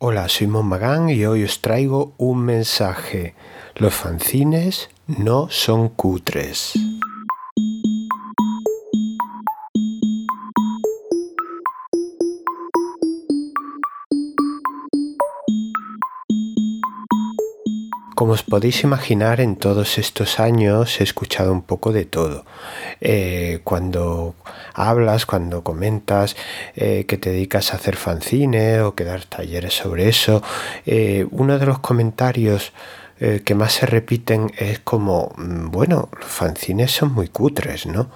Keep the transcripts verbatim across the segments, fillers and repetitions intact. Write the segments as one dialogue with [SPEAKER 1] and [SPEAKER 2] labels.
[SPEAKER 1] Hola, soy Mon Magán y hoy os traigo un mensaje. Los fanzines no son cutres. Como os podéis imaginar, en todos estos años he escuchado un poco de todo. Eh, cuando hablas, cuando comentas eh, que te dedicas a hacer fanzines o que dar talleres sobre eso, eh, uno de los comentarios eh, que más se repiten es como, bueno, los fanzines son muy cutres, ¿no?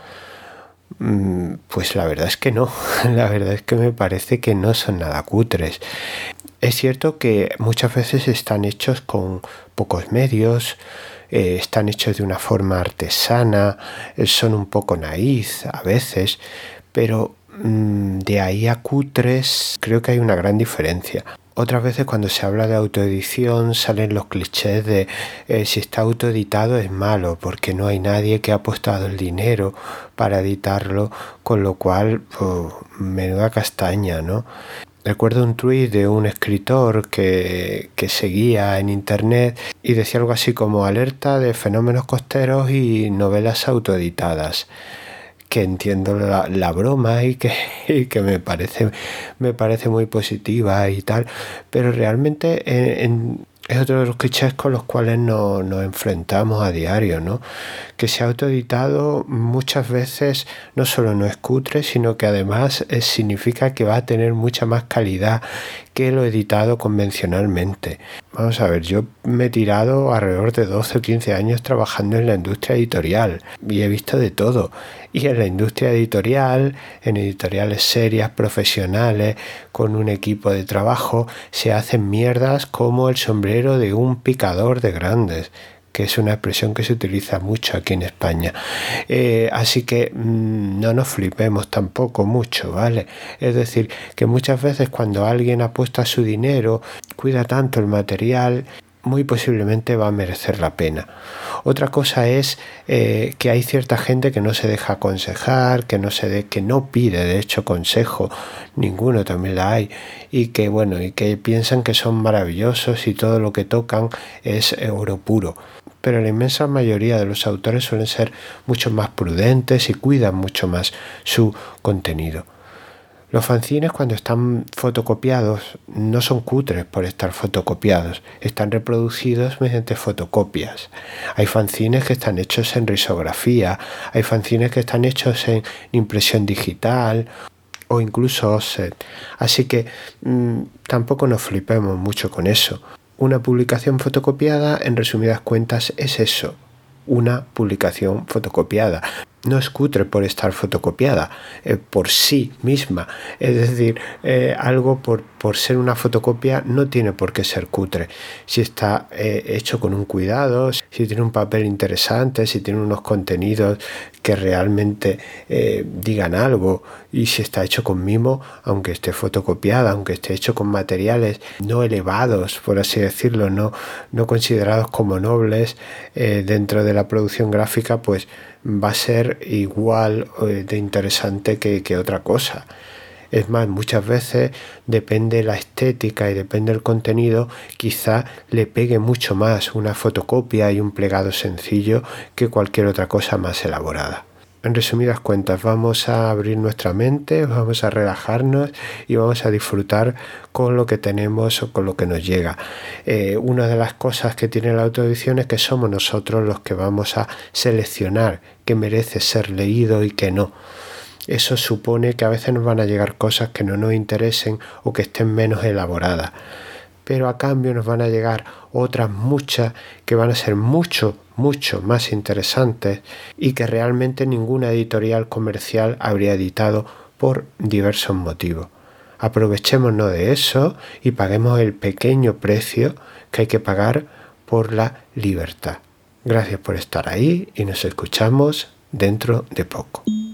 [SPEAKER 1] Pues la verdad es que no, la verdad es que me parece que no son nada cutres. Es cierto que muchas veces están hechos con pocos medios, eh, están hechos de una forma artesana, eh, son un poco naíz a veces, pero mmm, de ahí a cutres creo que hay una gran diferencia. Otras veces cuando se habla de autoedición salen los clichés de eh, si está autoeditado es malo porque no hay nadie que ha apostado el dinero para editarlo, con lo cual, pues, menuda castaña, ¿no? Recuerdo un tuit de un escritor que, que seguía en internet y decía algo así como alerta de fenómenos costeros y novelas autoeditadas, que entiendo la, la broma y que, y que me parece, me parece muy positiva y tal, pero realmente en, en, es otro de los clichés con los cuales no, nos enfrentamos a diario, ¿no? Que se ha autoeditado muchas veces no solo no es cutre, sino que además eh, significa que va a tener mucha más calidad que lo editado convencionalmente. Vamos a ver, yo me he tirado alrededor de doce o quince años trabajando en la industria editorial y he visto de todo. Y en la industria editorial, en editoriales serias, profesionales, con un equipo de trabajo, se hacen mierdas como el sombrero de un picador de grandes, que es una expresión que se utiliza mucho aquí en España. Eh, así que mmm, no nos flipemos tampoco mucho, ¿vale? Es decir, que muchas veces cuando alguien apuesta su dinero, cuida tanto el material, muy posiblemente va a merecer la pena. Otra cosa es eh, que hay cierta gente que no se deja aconsejar, que no se de, que no pide de hecho consejo, ninguno también la hay, y que bueno, y que piensan que son maravillosos y todo lo que tocan es oro puro. Pero la inmensa mayoría de los autores suelen ser mucho más prudentes y cuidan mucho más su contenido. Los fanzines, cuando están fotocopiados, no son cutres por estar fotocopiados, están reproducidos mediante fotocopias. Hay fanzines que están hechos en risografía, hay fanzines que están hechos en impresión digital o incluso offset. Así que mmm, tampoco nos flipemos mucho con eso. Una publicación fotocopiada, en resumidas cuentas, es eso, una publicación fotocopiada. No es cutre por estar fotocopiada, eh, por sí misma. Es decir, eh, algo por, por ser una fotocopia no tiene por qué ser cutre. Si está eh, hecho con un cuidado, si tiene un papel interesante, si tiene unos contenidos que realmente eh, digan algo, y si está hecho con mimo, aunque esté fotocopiada, aunque esté hecho con materiales no elevados, por así decirlo, no, no considerados como nobles eh, dentro de la producción gráfica, pues va a ser igual de interesante que, que otra cosa. Es más, muchas veces depende la estética y depende el contenido, quizá le pegue mucho más una fotocopia y un plegado sencillo que cualquier otra cosa más elaborada. En resumidas cuentas, vamos a abrir nuestra mente, vamos a relajarnos y vamos a disfrutar con lo que tenemos o con lo que nos llega. Eh, una de las cosas que tiene la autoedición es que somos nosotros los que vamos a seleccionar qué merece ser leído y qué no. Eso supone que a veces nos van a llegar cosas que no nos interesen o que estén menos elaboradas. Pero a cambio nos van a llegar otras muchas que van a ser mucho, mucho más interesantes y que realmente ninguna editorial comercial habría editado por diversos motivos. Aprovechémonos de eso y paguemos el pequeño precio que hay que pagar por la libertad. Gracias por estar ahí y nos escuchamos dentro de poco.